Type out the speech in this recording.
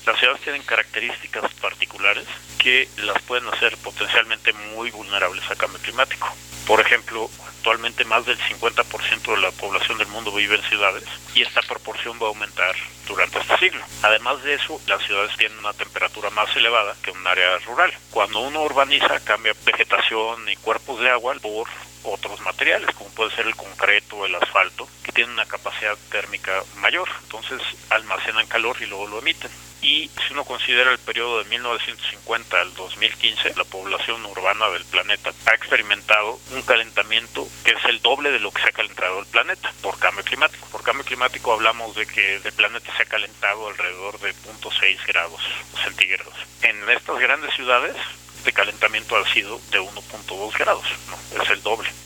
Las ciudades tienen características particulares que las pueden hacer potencialmente muy vulnerables al cambio climático. Por ejemplo, actualmente más del 50% de la población del mundo vive en ciudades y esta proporción va a aumentar durante este siglo. Además de eso, las ciudades tienen una temperatura más elevada que un área rural. Cuando uno urbaniza, cambia vegetación y cuerpos de agua por otros materiales, como puede ser el concreto o el asfalto, que tienen una capacidad térmica mayor. Entonces almacenan calor y luego lo emiten. Y si uno considera el periodo de 1950 al 2015, la población urbana del planeta ha experimentado un calentamiento que es el doble de lo que se ha calentado el planeta por cambio climático. Por cambio climático hablamos de que el planeta se ha calentado alrededor de 0.6 grados centígrados. En estas grandes ciudades, este calentamiento ha sido de 1.2 grados, ¿no? Es el doble.